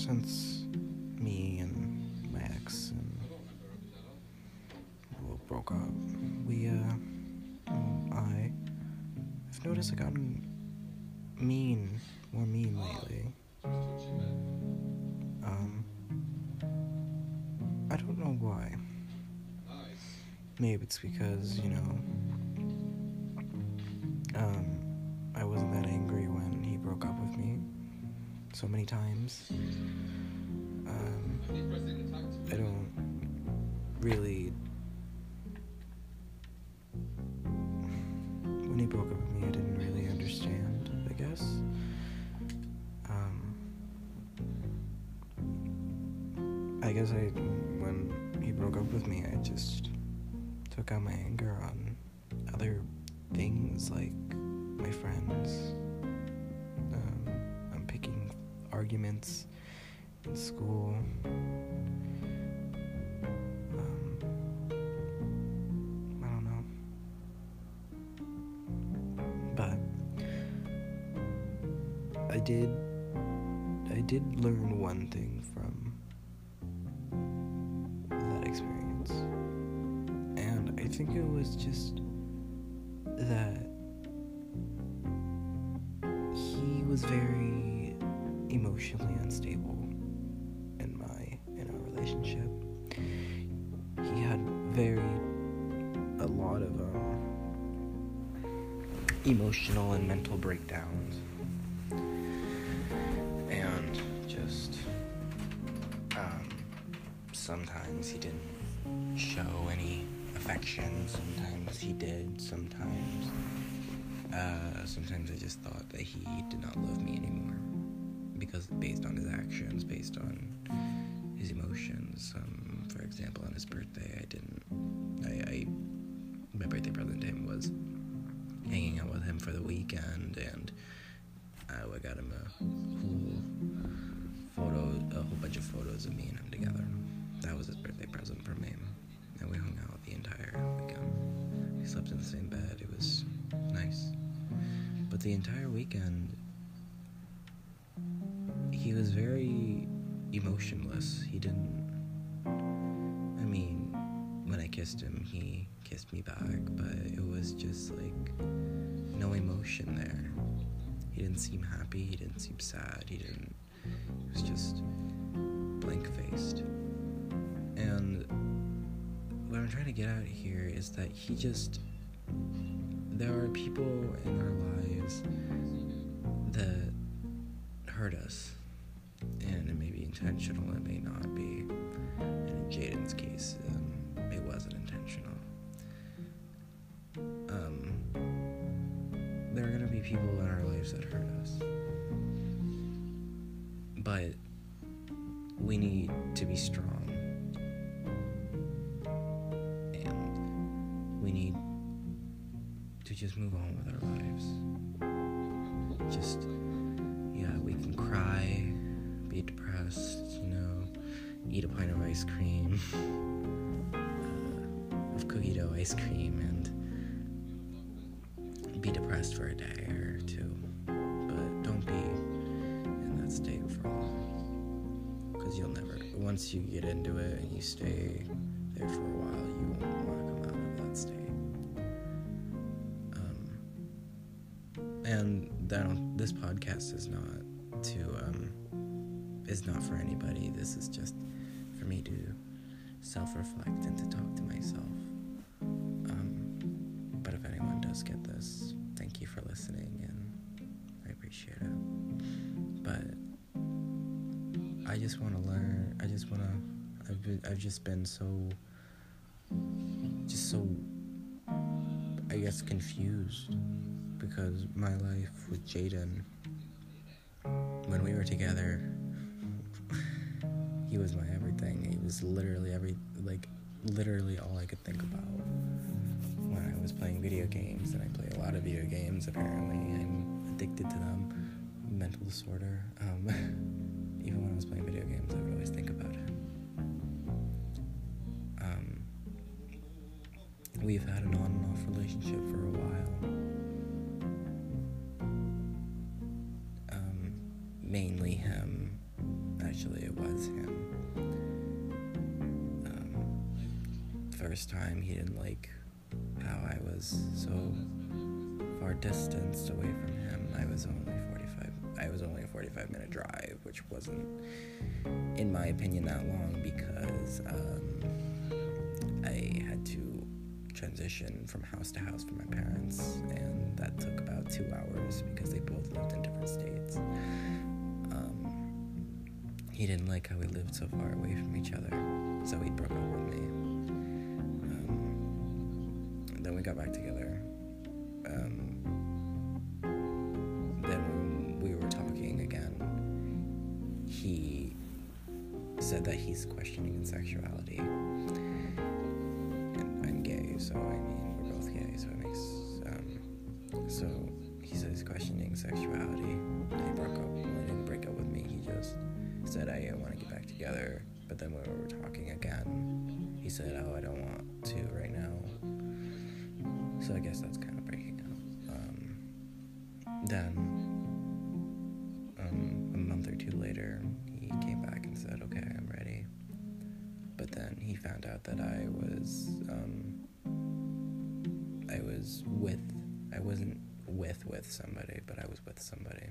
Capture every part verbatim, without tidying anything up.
since me and my ex and well, broke up, we, uh, well, I, I've noticed I've gotten mean, more mean lately. Um, I don't know why. Maybe it's because, you know, um, I wasn't that angry when he broke up with me so many times. Um, I don't really, when he broke up with me, I didn't really understand, I guess. Um, I guess I, when he broke up with me, I just took out my anger on other things, like my friends. Um, I'm picking arguments in school. Um, I don't know. But I did, I did learn one thing from that experience. And I think it was just that he was very emotionally unstable in my in our relationship. He had very a lot of um, emotional and mental breakdowns, and just um, sometimes he didn't show any affection. Sometimes he did. Sometimes, uh, sometimes I just thought that he did not love me anymore because based on his actions, based on his emotions. Um, for example, on his birthday, I didn't. I, I my birthday present to him was hanging out with him for the weekend, and I got him a whole photo, a whole bunch of photos of me and him together. That was his birthday present from me. And we hung out the entire weekend. We slept in the same bed. It was nice. But the entire weekend, he was very emotionless. He didn't... I mean, when I kissed him, he kissed me back, but it was just, like, no emotion there. He didn't seem happy. He didn't seem sad. He didn't... He was just blank-faced. And what I'm trying to get at here is that he just, there are people in our lives that hurt us, and it may be intentional, it may not be, and in Jaden's case, um, it wasn't intentional. Um, there are going to be people in our lives that hurt us, but we need to be strong. We need to just move on with our lives. Just, yeah, we can cry, be depressed, you know, eat a pint of ice cream, uh, of cookie dough ice cream, and be depressed for a day or two. But don't be in that state for long, because you'll never, once you get into it and you stay there for a while, you won't want to come out of that state. Um, and that this podcast is not to um, is not for anybody. This is just for me to self-reflect and to talk to myself. Um, but if anyone does get this, thank you for listening, and I appreciate it. But I just want to learn. I just want to. I've been, I've just been so. Just so, I guess, confused, because my life with Jaden, when we were together, he was my everything. He was literally every, like, literally all I could think about when I was playing video games, and I play a lot of video games, apparently. I'm addicted to them. Mental disorder. Um, even when I was playing video games, I would always think about him. Um, we've had an on and off relationship for a while. Um, mainly him, as actually it was him. Um, first time he didn't like how I was so far distanced away from him. I was only forty-five. I was only a forty-five minute drive, which wasn't, in my opinion, that long because um, I had to transition from house to house for my parents, and that took about two hours because they both lived in different states. Um, he didn't like how we lived so far away from each other, so he broke up with me. Um, then we got back together. Um, then when we were talking again, he said that he's questioning his sexuality. And I'm gay, so I mean, we're both gay, so it makes, um, so he said he's questioning sexuality. And he broke up, well, he didn't break up with me, he just said, I want to get back together. But then when we were talking again, he said, oh, I don't want to right now. So I guess that's kind of breaking up. Um, then, um, a month or two later, he came back and said, okay, I'm ready. But then he found out that I was, um, I was with, I wasn't with with somebody, but I was with somebody.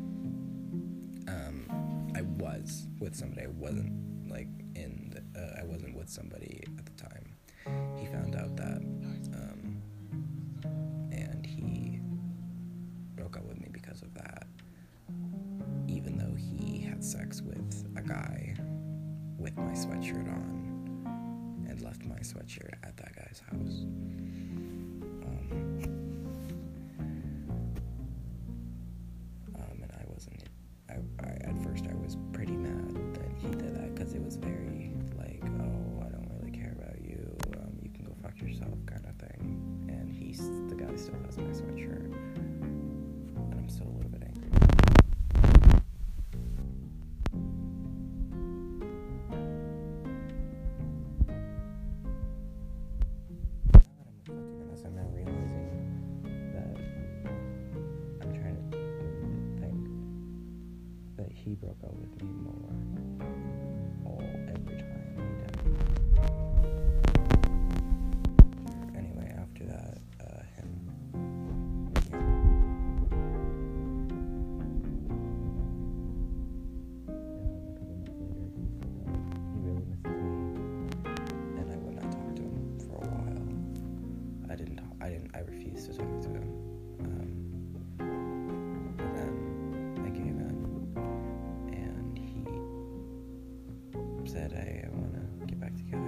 Um, I was with somebody. I wasn't, like, in, the, uh, I wasn't with somebody at the time. He found out that, um, and he broke up with me because of that, even though he had sex with a guy with my sweatshirt on and left my sweatshirt at that guy's house. Um, um, and I wasn't, I, I, at first I was pretty mad that he did that, because it was very, like, oh, I don't really care about you, um, you can go fuck yourself kind of thing, and he's, the guy still has my sweatshirt, and I'm still a little bit angry. I'm now realizing that I'm trying to think that he broke up with me more all every time he did. Anyway, after that, uh, him. Yeah. And then a couple months later, he said that he really misses me, and I would not talk to him for a while. I didn't talk, I didn't, I refused to talk to him. Um, but then I gave in, and he said, I want to get back together.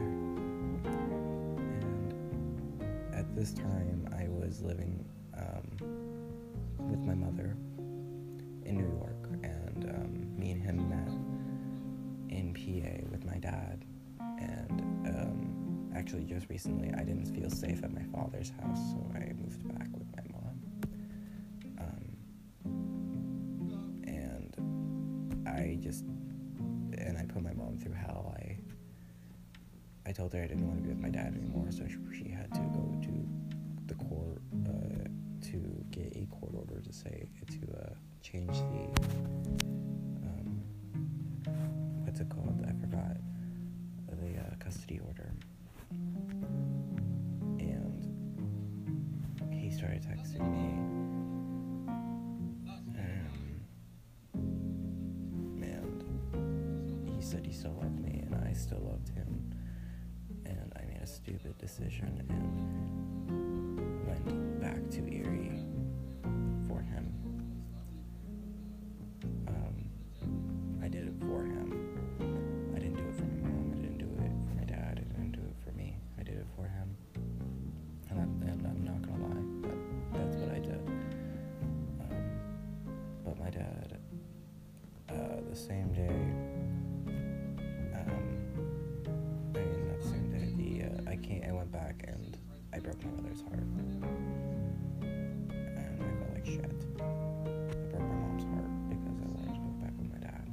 And at this time, I was living, um, with my mother in New York, and, um, me and him met in P A with my dad, and, um, actually, just recently, I didn't feel safe at my father's house, so I moved back with my mom. Um, and I just, and I put my mom through hell. I, I told her I didn't want to be with my dad anymore, so she, she had to go to the court, uh, to get a court order to say, to, uh, change the, um, what's it called? I forgot. The, uh, custody order. And he started texting me, um, and he said he still loved me, and I still loved him, and I made a stupid decision and went back to Erie for him. Um, I did it for him. I didn't do it for my mom, I didn't do it for my dad, I didn't do it for me. I did it for him, and, I, and I'm not gonna lie, that, that's what I did. Um, but my dad, uh, the same day, um, I mean, not the same day, the, uh, I came, I went back and I broke my mother's heart, and I felt like shit. I broke my mom's heart because I wanted to move back with my dad.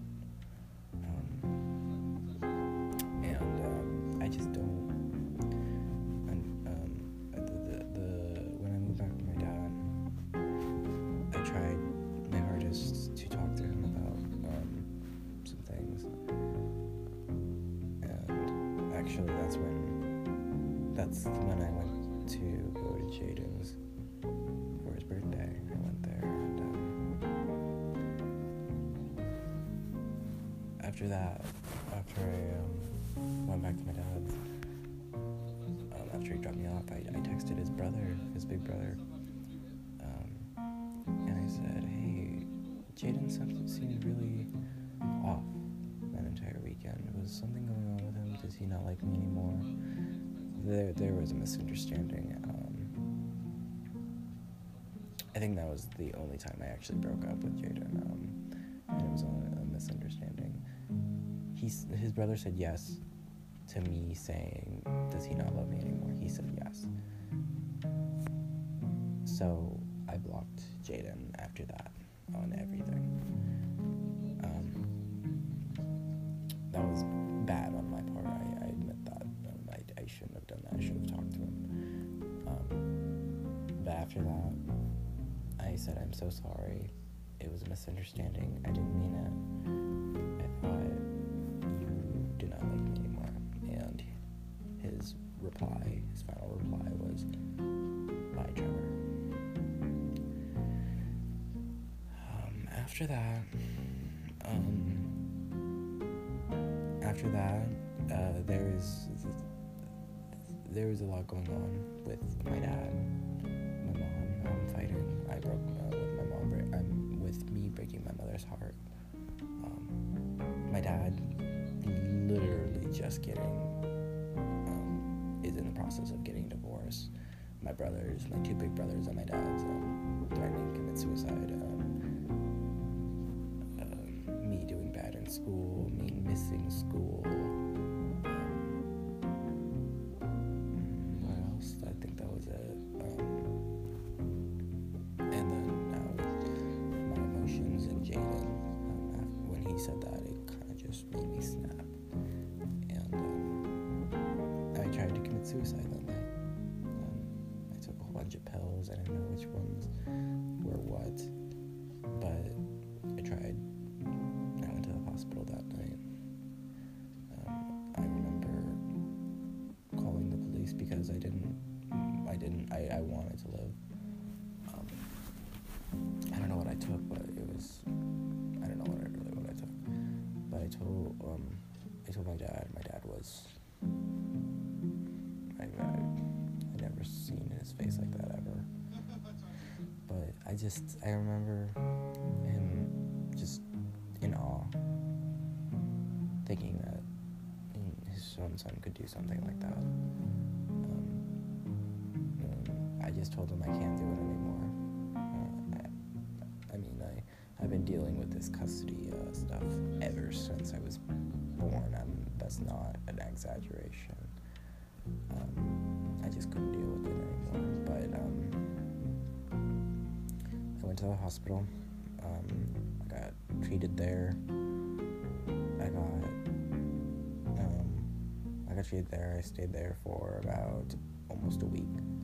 Um, and, um, I just don't, and, um, the, the, the, when I moved back with my dad, I tried my hardest to talk to him about, um, some things, actually, that's when, that's when I went to go to Jaden's for his birthday. I went there, and um, after that, after I um, went back to my dad's, um, after he dropped me off, I, I texted his brother, his big brother, um, and I said, hey, Jaden seemed really off that entire weekend. Was something going on with him? Does he not like me anymore? There, there was a misunderstanding. Um, I think that was the only time I actually broke up with Jaden, um, and it was a, a misunderstanding. He's, his brother said yes to me saying, does he not love me anymore? He said yes. So I blocked Jaden after that on everything. Um, that was bad on my part. I, I admit that. Um, I, I shouldn't have done that. I should have talked to him. Um, but after that, I said, I'm so sorry. It was a misunderstanding. I didn't mean it. I thought you did not like me anymore. And his reply, his final reply was, bye, Trevor. Um, after that, um, after that, uh, there is, there was a lot going on with my dad, my mom, um, fighting. I broke, uh, with my mom, bre- um, with me breaking my mother's heart. Um, my dad, literally just getting, um, is in the process of getting divorced. My brothers, my two big brothers and my dad's, um, threatening to commit suicide. Um, um, me doing bad in school, me missing school. Um, what else? I think that was it. Um, and then now my emotions and Jaden, um, after, when he said that, it kind of just made me snap. And um, I tried to commit suicide that night. I took a whole bunch of pills. I didn't know which ones were what, but I tried. I went to the hospital that night. Um, I remember calling the police because I didn't, I didn't, I, I wanted to live. Um, I don't know what I took, but it was, I don't know what I really what I took. But I told, um, I told my dad. My dad was, I, I, I never seen his face like that ever. But I just, I remember him just in awe, thinking that his own son could do something like that. Um, um, I just told him I can't do it anymore. Uh, I, I mean, I, I've been dealing with this custody uh, stuff ever since I was born, and that's not an exaggeration. Um, I just couldn't deal with it anymore. But um, I went to the hospital. Um, I got treated there. I got um, I got treated there. I stayed there for about almost a week.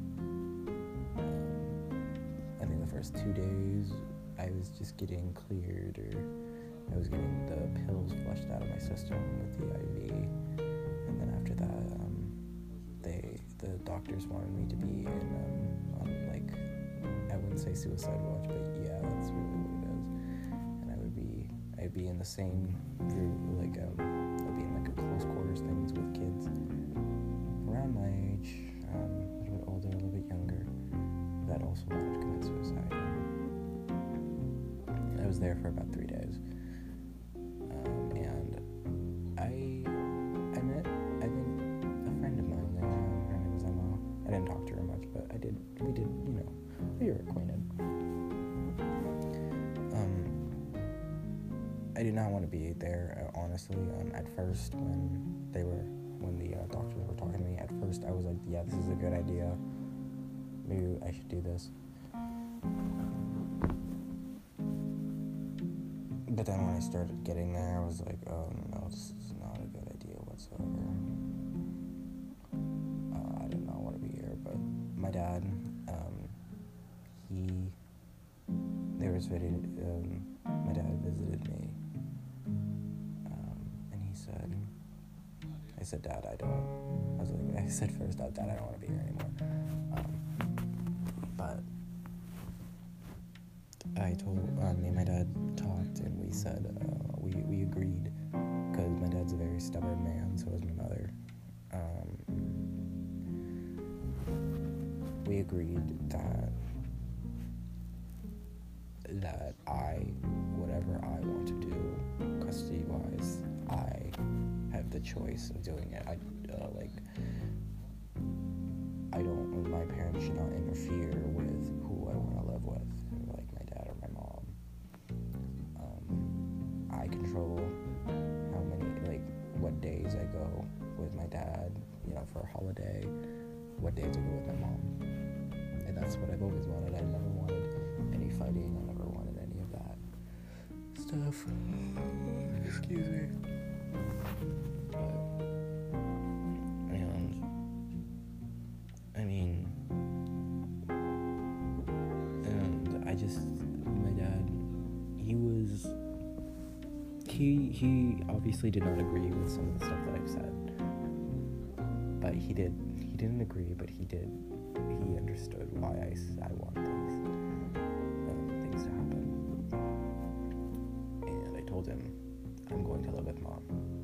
Um, I think the first two days I was just getting cleared, or I was getting the pills flushed out of my system with the I V. And then after that, um, they the doctors wanted me to be in um, on like, I wouldn't say suicide watch, but yeah, that's really what it is. And I would be I'd be in the same group, like um, I'd be in like a close quarters things with kids around my age, um, a little bit older, a little bit younger, that also wanted to commit suicide. And I was there for about three days, um, and I I met I think a friend of mine there. Her name was Emma. I didn't talk to her much, but I did. We did, you know, we were acquainted. Um. I did not want to be there, uh, honestly. Um, at first, when they were, when the uh, doctors were talking to me, at first I was like, yeah, this is a good idea. Maybe I should do this. But then when I started getting there, I was like, oh no, this is not a good idea whatsoever. Uh, I did not want to be here, but my dad, um, he, there was video, um, my dad visited me. Um, and he said, I said, Dad, I don't, I was like, I said first, Dad, I don't want to be here anymore. Um, but I told, um, me and my dad talked, and we said, uh, we, we agreed, because my dad's a very stubborn man, so is my mother. Um, we agreed that, that I, whatever I want to do, custody-wise, I have the choice of doing it. I, uh, like, I don't, my parents should not interfere with who I want to live with, like my dad or my mom. Um, I control how many, like, what days I go with my dad, you know, for a holiday, what days I go with my mom. And that's what I've always wanted. I never wanted any fighting, I never wanted any of that stuff. Excuse me. But, and, I mean, and I just, my dad, he was, he, he obviously did not agree with some of the stuff that I've said, but he did, he didn't agree, but he did, he understood why I, I want these um, things to happen. And I told him, I'm going to live with Mom.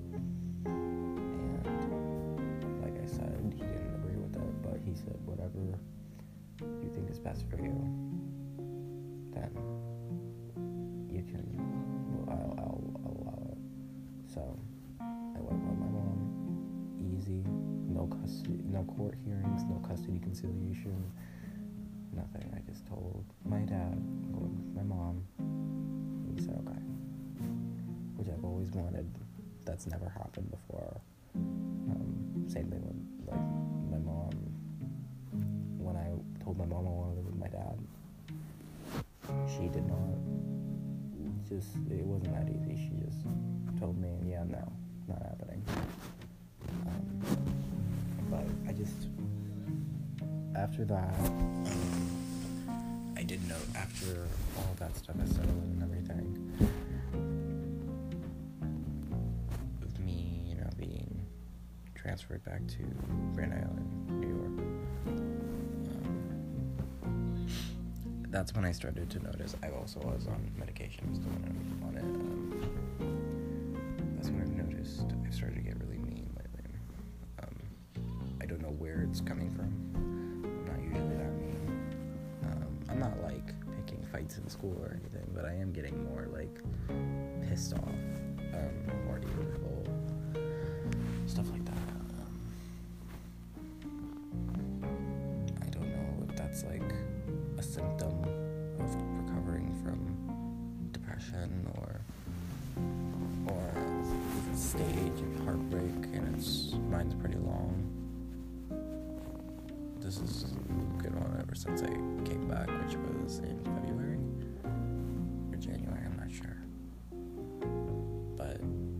And like I said, he didn't agree with it, but he said, whatever you think is best for you, then you can, well, I'll, I'll, I'll allow it. So I went with my mom, easy, no custody, no court hearings, no custody conciliation, nothing. I just told my dad, I'm going with my mom, and he said, okay. Which I've always wanted. That's never happened before. Um, same thing with, like, my mom. When I told my mom I wanted to live with my dad, she did not, just, it wasn't that easy. She just told me, yeah, no, not happening. Um, but I just, after that, um, I did note, after all that stuff has settled and everything, with me, you know, being transferred back to Grand Island, New York, um, that's when I started to notice I also was on medication. I was still on it. Um, that's when I've noticed I've started to get really mean lately. Um, I don't know where it's coming from. I'm not usually that mean. Um, I'm not like picking fights in school or anything, but I am getting more like pissed off, um, more irritable, stuff like that. Um, I don't know if that's like a symptom of recovering from depression or or a stage of heartbreak, and it's mine's pretty long. This is a good one ever since I came back, which was in February or January, I'm not sure. But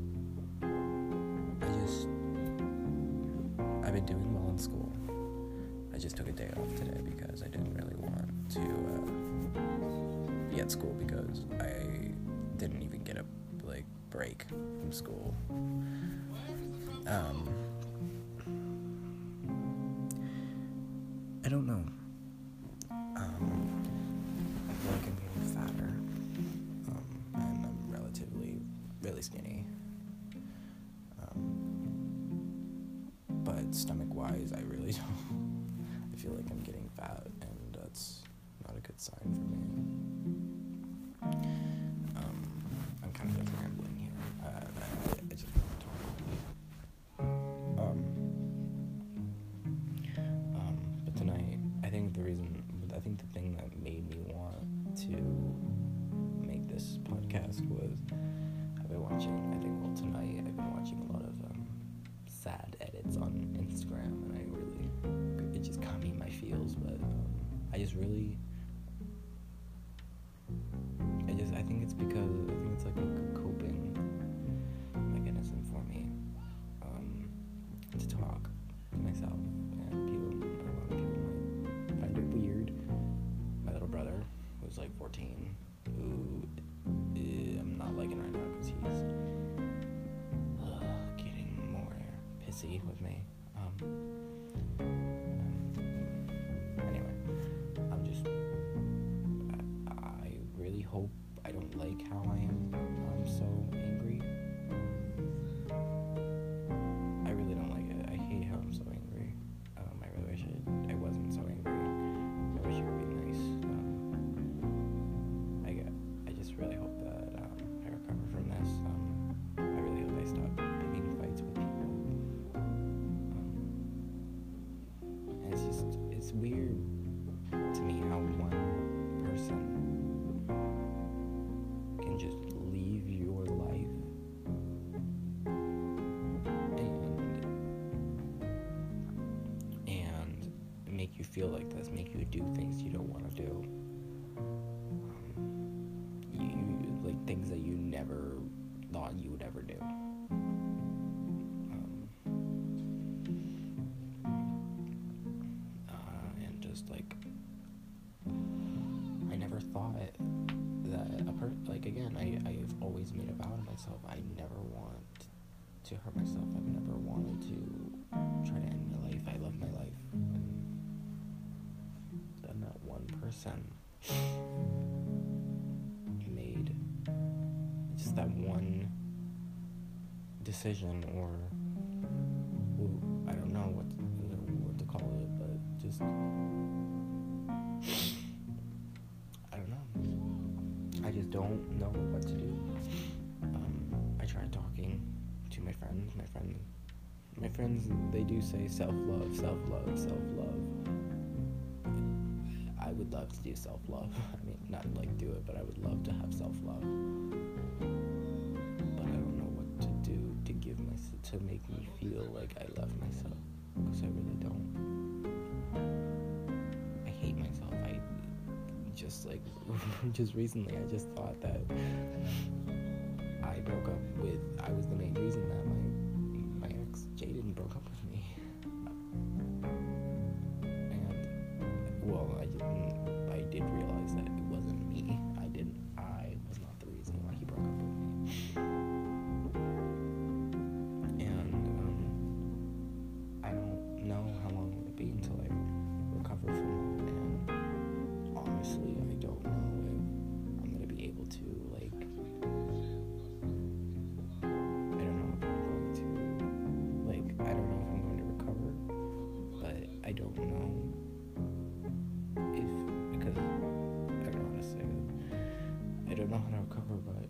I just, I've been doing well in school. I just took a day off today because I didn't really want to uh, be at school because I didn't even get a like break from school. Um, I don't know. Um, I feel like I'm getting fatter, um, and I'm relatively really skinny. Um, but stomach-wise, I really don't. I feel like I'm getting fat, and that's not a good sign for me. Um, I'm kind of just rambling here. Uh, I, I just want to talk. Um, um, but tonight, I think the reason, I think the thing that made me want to make this podcast was I've been watching, I think, well, tonight, I've been watching a lot of um, sad edits on Instagram, and I really, it just caught me in my feels, but um, I just really, I just, I think it's because, I think it's like a coping mechanism for me, um, to talk to myself, and people, a lot of people might find it weird. My little brother, who's like fourteen, who uh, I'm not liking right now because he's uh, getting more see with me. Um, um, anyway, I'm just, I, I really hope I don't like how I am. I'm so angry. I really don't like it. I hate how I'm so angry. Um, I really wish I, I wasn't so angry. I wish it would be nice. Um, I get, I just really hope that um, I recover from this. Um, I really hope I stop picking fights with people. Um, and it's just, it's weird to me how one person can just leave your life and and make you feel like this, make you do things you don't want to do. Um, you, you like things that you never thought you would ever do. Um, uh, and just like I never thought that a per like again I I've always made a vow to myself. I never want to hurt myself. I've never wanted to try to end my life. I love my life. And then that one person made just that one decision, or ooh, I don't know what what to call it, but just I don't know. I just don't know what to do. Um, I tried talking to my friends. My friends, my friends, they do say self-love, self-love, self-love. I would love to do self-love. I mean, not like do it, but I would love to have self-love. But I don't know what to do to give my to make me feel like I love myself, because I really don't. I hate myself. I just like just recently I just thought that I broke up with I was the main reason that my my ex Jaden broke up with me. And well, I didn't I did realize that it wasn't me. I didn't I was not the reason why he broke up with me. And um I don't know how long it will be until I recover from that, and honestly, I don't know if I'm gonna be able to, like, I don't know if I'm going to, like, I don't know if I'm going to recover, but I don't know if, because, I don't know how to say it, I don't know how to recover, but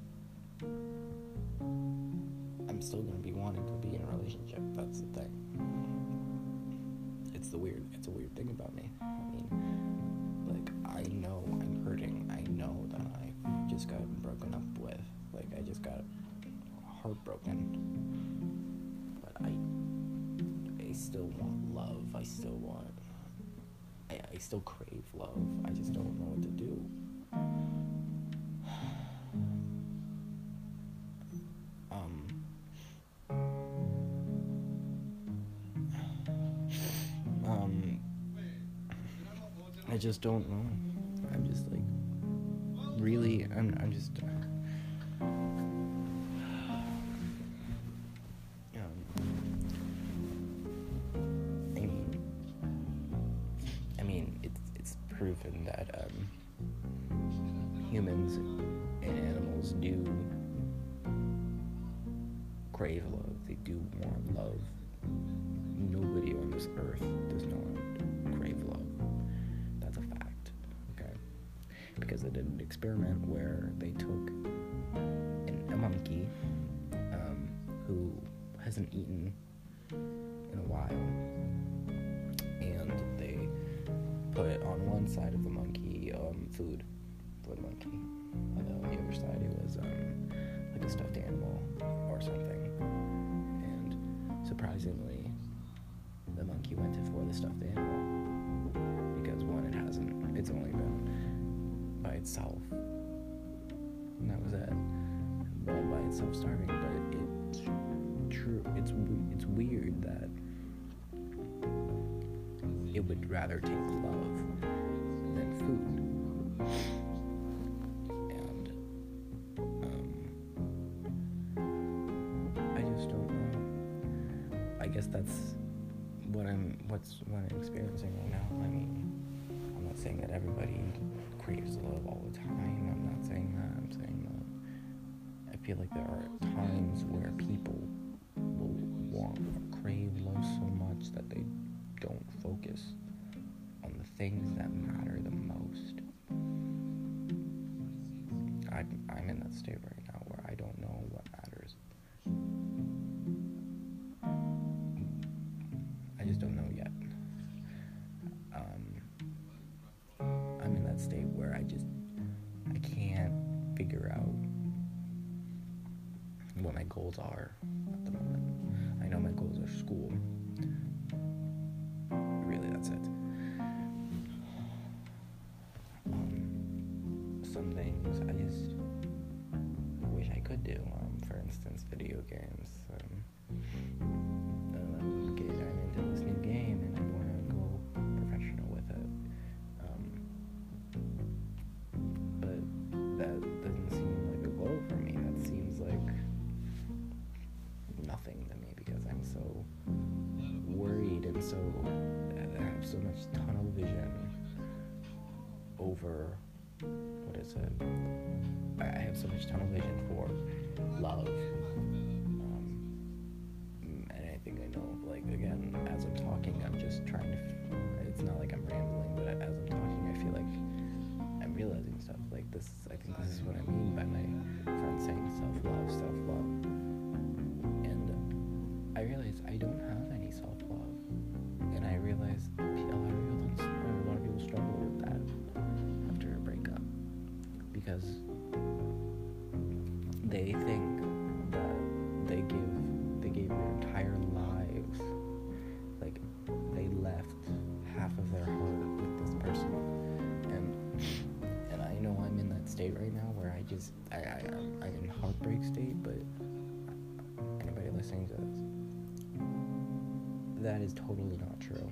I'm still gonna be wanting to be in a relationship. That's the thing. It's the weird, it's a weird thing about me. I mean, like, I know I'm hurting. I know that I just got broken up with. Like, I just got heartbroken. But I, I still want love. I still want, I, I still crave love. I just don't know what to do. Um, um, I just don't know. I'm just like, really, I'm, I'm just, uh, um, I mean, I mean, it's, it's proven that, um, humans and animals do crave love. They do want love. Nobody on this earth does not crave love. That's a fact, okay? Because they did an experiment where they took an, a monkey um, who hasn't eaten in a while, and they put on one side of the monkey um, food for the monkey, and then on the other side it was um, like a stuffed animal or something. And surprisingly, the monkey went for the stuffed animal, because one, it hasn't, it's only been by itself, and that was it, well, by itself starving. But it's true, it's it's weird that it would rather take love than food. And um I just don't know. I that's what I'm experiencing right now. I mean, I'm not saying that everybody craves love all the time. I'm not saying that. I'm saying that I feel like there are times where people will want or crave love so much that they don't focus on the things that matter the most. I'm, I'm in that state right now where I don't know what matters. I just don't know yet. Um, I'm in that state where I just, I can't figure out what my goals are at the moment. I know my goals are school. Really, that's it. Um, some things I just wish I could do. Um, for instance, video games. Um, um, okay, I'm into this new game and I want to go professional with it. Um, but that doesn't seem like a goal for me. That seems like nothing to me because I'm so worried and so I have so much tunnel vision over what is it? I have so much tunnel vision for love, um, and I think I know. Like again, as I'm talking, I'm just trying to. It's not like I'm rambling, but as I'm talking, I feel like I'm realizing stuff like this. I think this is what I mean by my friend saying self-love, self-love. I realized I don't have any self-love, and I realized a lot of people don't, a lot of people struggle with that after a breakup because they think that they give they gave their entire lives, like they left half of their heart with this person, and and I know I'm in that state right now where I just I, I I'm, I'm in heartbreak state, but anybody listening to this, that is totally not true.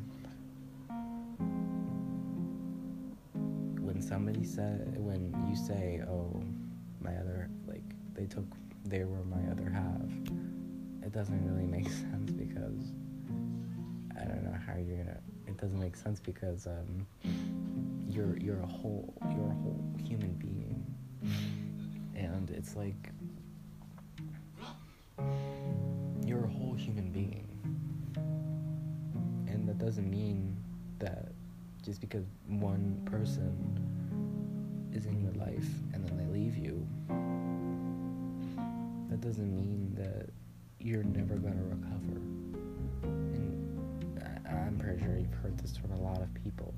When somebody said, when you say, oh, my other, like, they took, they were my other half, it doesn't really make sense because, I don't know how you're gonna, it doesn't make sense because, um, you're, you're a whole, you're a whole human being, and it's like, you're a whole human being. And that doesn't mean that just because one person is in your life and then they leave you, that doesn't mean that you're never going to recover. And I, I'm pretty sure you've heard this from a lot of people.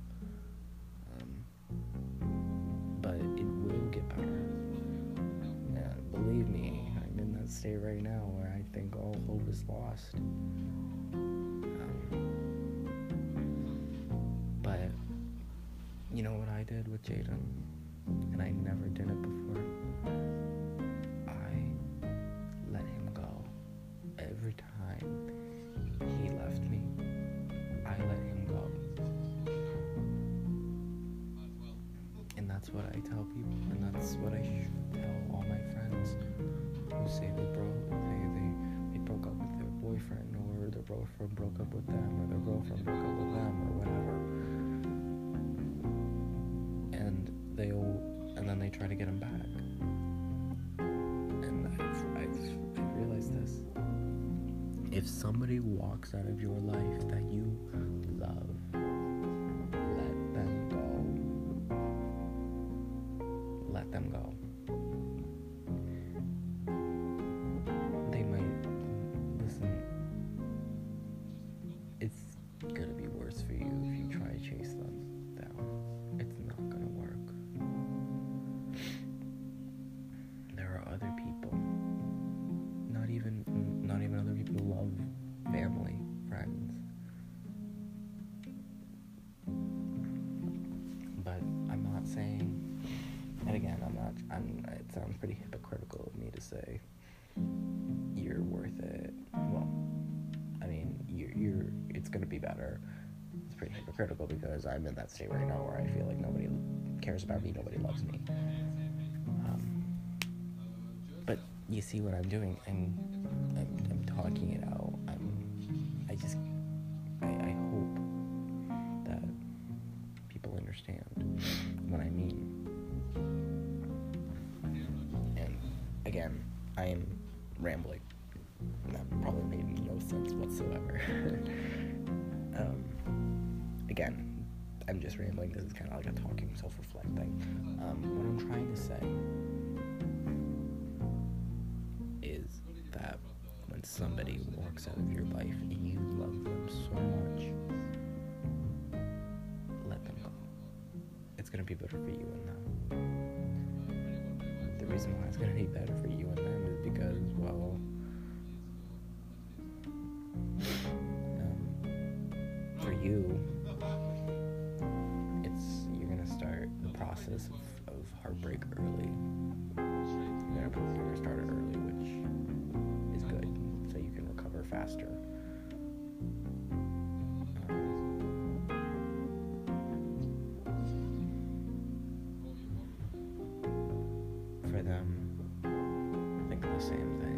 Um, but it will get better. And believe me, I'm in that state right now where I think all hope is lost. But you know what I did with Jaden, and I never did it before? I let him go. Every time he left me, I let him go. And that's what I tell people, and that's what I should tell all my friends who say they broke, they, they, they broke up with their boyfriend, or their boyfriend broke up with them, or their girlfriend broke up with them, or whatever. And they all, and then they try to get him back. And I've, I've, I've realized this. If somebody walks out of your life that you love, let them go. Let them go. They might, listen, it's gonna be worse for you if you try to chase them down. It's not gonna work. There are other people, not even not even other people who love family, friends. But I'm not saying, and again, I'm not, I'm, it sounds pretty hypocritical of me to say you're worth it. Well, I mean, you're, you're it's gonna be better. It's pretty hypocritical because I'm in that state right now where I feel like nobody cares about me, nobody loves me. Um, but you see what I'm doing? I'm, I'm, I'm talking it out. I'm, I just, I, I hope understand what I mean. And again, I am rambling. That probably made no sense whatsoever. um, again, I'm just rambling. This is kind of like a talking, self-reflecting. Um, what I'm trying to say is that when somebody walks out of your life and you love them so much, let them go. It's going to be better for you and them. The reason why it's going to be better for you and them is because, well, um, for you, it's, you're going to start the process of, of heartbreak early. You're going to start it early, which is good, so you can recover faster. For them, think the same thing,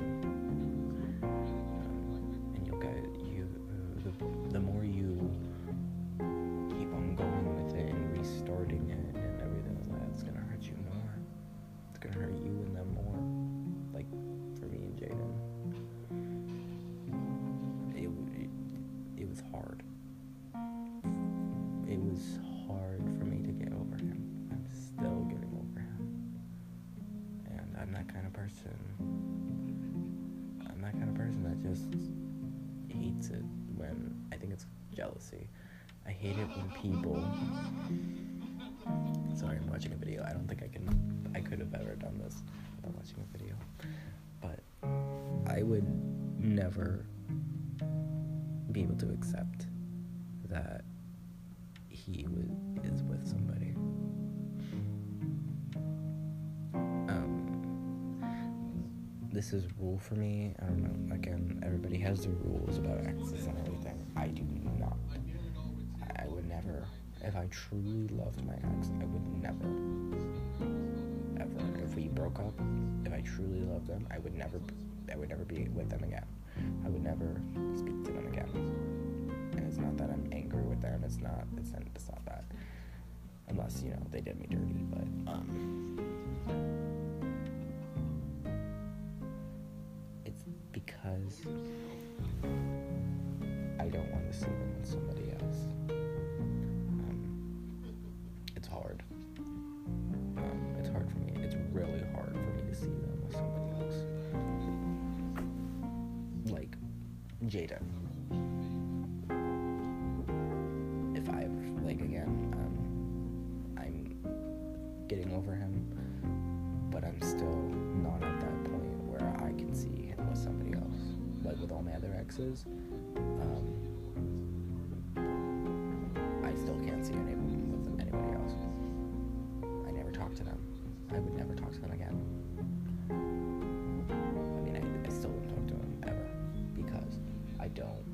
um, and you'll get you. Uh, the the more you keep on going with it and restarting it and everything like that, it's gonna hurt you more. It's gonna hurt you and them more. Like for me and Jaden, it it, it was hard. It was hard for me to get over him. I'm still getting over him. And I'm that kind of person. I'm that kind of person that just hates it when, I think it's jealousy. I hate it when people, sorry, I'm watching a video. I don't think I can, I could have ever done this without watching a video. But I would never be able to accept that he was, is with somebody. This is rule for me. I don't know. Again, everybody has their rules about exes and everything. I do not. I would never. If I truly loved my ex, I would never, ever. If we broke up, if I truly loved them, I would never. I would never be with them again. I would never speak to them again. And it's not that I'm angry with them. It's not. It's not. It's not that. Unless, you know, they did me dirty. But um. Because I don't want to see them with somebody else. Um, it's hard. Um, it's hard for me. It's really hard for me to see them with somebody else. Like Jaden. If I like again, um, I'm getting over him, but I'm still not at that point where I can see him with somebody else. Like with all my other exes, um, I still can't see any of them with anybody else. I never talk to them. I would never talk to them again. I mean, I, I still wouldn't talk to them ever because I don't.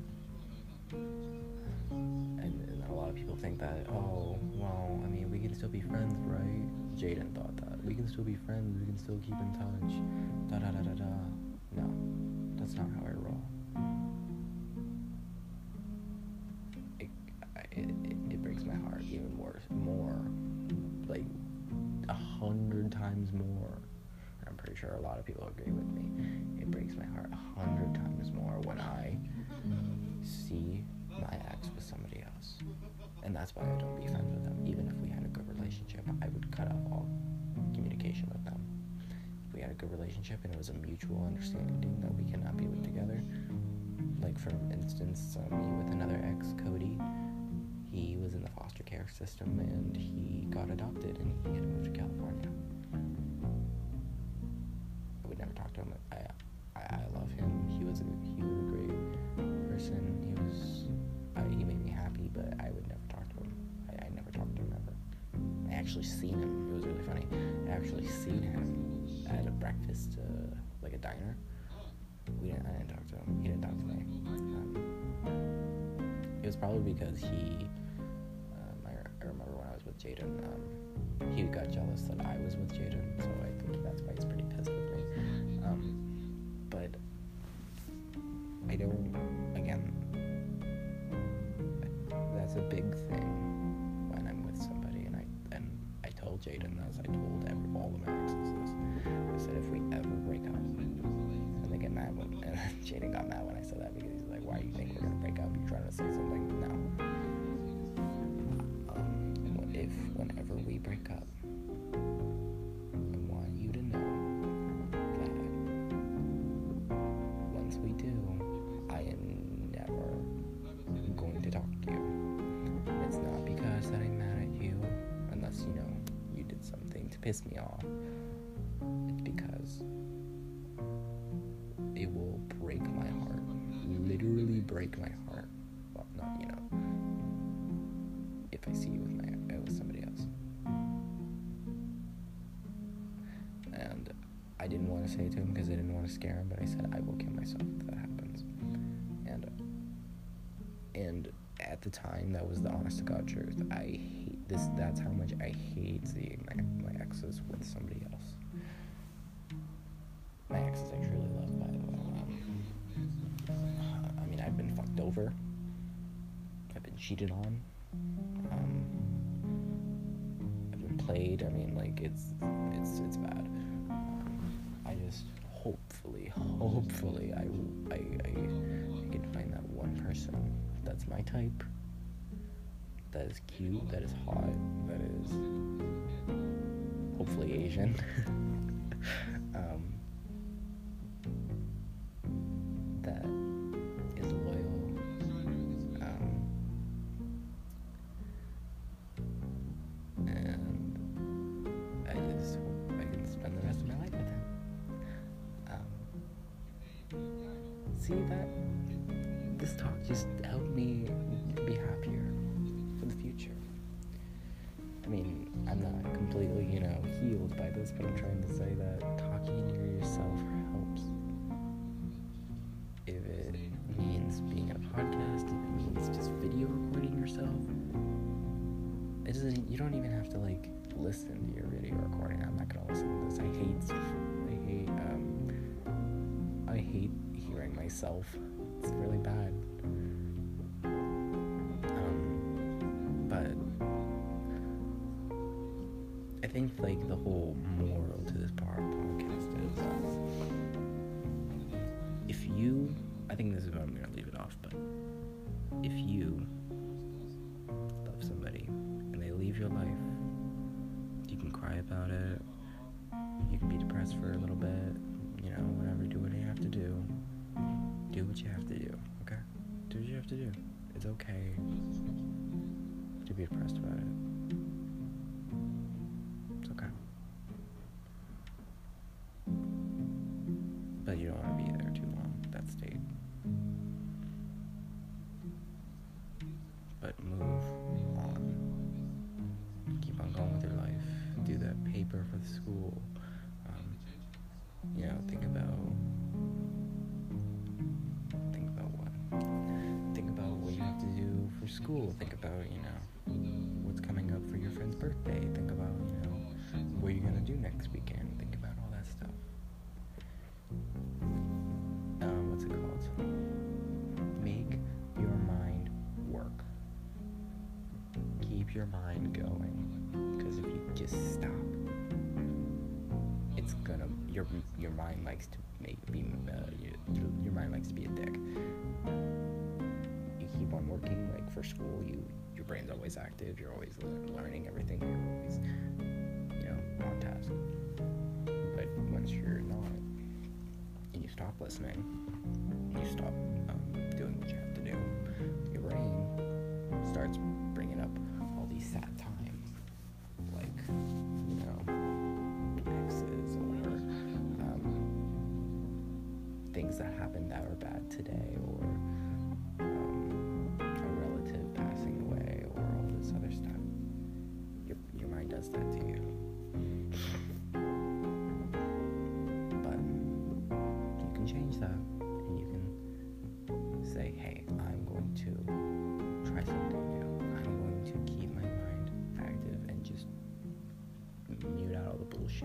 And, and a lot of people think that, oh, well, I mean, we can still be friends, right? Jaden thought that. We can still be friends, we can still keep in touch, da da da da da. No, that's not how I roll. It, it, it breaks my heart even worse, more, like a hundred times more. I'm pretty sure a lot of people agree with me. It breaks my heart a hundred times more when I see my ex with somebody else. And that's why I don't be friends with them. Even if we had a good relationship, I would cut off all communication with them. If we had a good relationship and it was a mutual understanding that we cannot be with together, like for instance, uh, me with another ex, Cody, he was in the foster care system and he got adopted and he had to move to California. I would never talk to him. I, I, I love him. He was a, he was a great person. He was, I, he made me happy, but I would never talk to him. I, I never talked to him ever. I actually seen him. It was really funny. I actually seen him at a breakfast, uh, like a diner. We didn't. I didn't talk to him. He didn't talk to me. Um, it was probably because he. Um, I, I remember when I was with Jaden. Um, he got jealous that I was with Jaden, so I think that's why he's pretty pissed with me. Um, but I don't. Again, that's a big thing when I'm with somebody and I told Jaden this. I told every, all of my exes this. I said, if we ever break up, and they get mad when, and Jaden got mad when I said that because he's like, why do you think we're gonna break up? You trying to say something? No. Um, if whenever we break up, I want you to know that once we do, I am never going to talk to you. It's not because that I'm mad at you, unless, you know, you did something to piss me off. It's because it will break my heart. Literally break my heart. Well, not, you know, if I see you with my uh, with somebody else. And I didn't want to say it to him because I didn't want to scare him, but I said I will kill myself if that happens. And and at the time, that was the honest to God truth. I hate this. That's how much I hate seeing my, my exes with somebody else. My exes I truly love, by the way. Um, I mean, I've been fucked over. I've been cheated on. Um, I've been played. I mean, like, it's it's it's bad. Um, I just hopefully, hopefully, I, I, I, I can find that one person that's my type, that is cute, that is hot, that is hopefully Asian. um, that is loyal. Um, and I just hope I can spend the rest of my life with him. Um, see that? This talk just helped me be happier for the future. I mean, I'm not completely, you know, healed by this, but I'm trying to say that talking to yourself helps. If it means being in a podcast, if it means just video recording yourself, it doesn't, you don't even have to, like, listen to your video recording. I'm not gonna listen to this. I hate, I hate, um, I hate hearing myself. It's really bad. Um, but I think, like, the whole moral to this podcast is, um, if you, I think this is where I'm going to leave it off, but if you love somebody and they leave your life, you can cry about it, you can be depressed for a little bit, you know, whatever, do what you have to do. Do what you have to do, okay? Do what you have to do. It's okay to be depressed about it. It's okay. But you don't want to be there too long, that state. But move on. Keep on going with your life. Do that paper for the school. Um, you know, think about for school. Think about, you know, what's coming up for your friend's birthday. Think about, you know, what you're gonna do next weekend. Think about all that stuff. Um, what's it called? Make your mind work. Keep your mind going. Because if you just stop, it's gonna, your your mind likes to make be uh, your, your mind likes to be a dick. Keep on working, like for school, you your brain's always active, you're always learning everything, you're always, you know, on task. But once you're not, and you stop listening, you stop um, doing what you have to do, your brain starts bringing up all these sad times, like, you know, exes or um, things that happened that are bad today, or does that to you. But you can change that, and you can say, hey, I'm going to try something new. I'm going to keep my mind active and just mute out all the bullshit.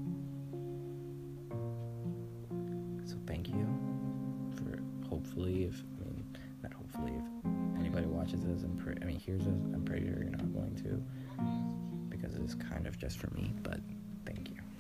So thank you for, hopefully, if, I mean, not hopefully, if anybody watches this, I'm pre- I mean, here's this, I'm pretty sure you're not going to, because it's kind of just for me, but thank you.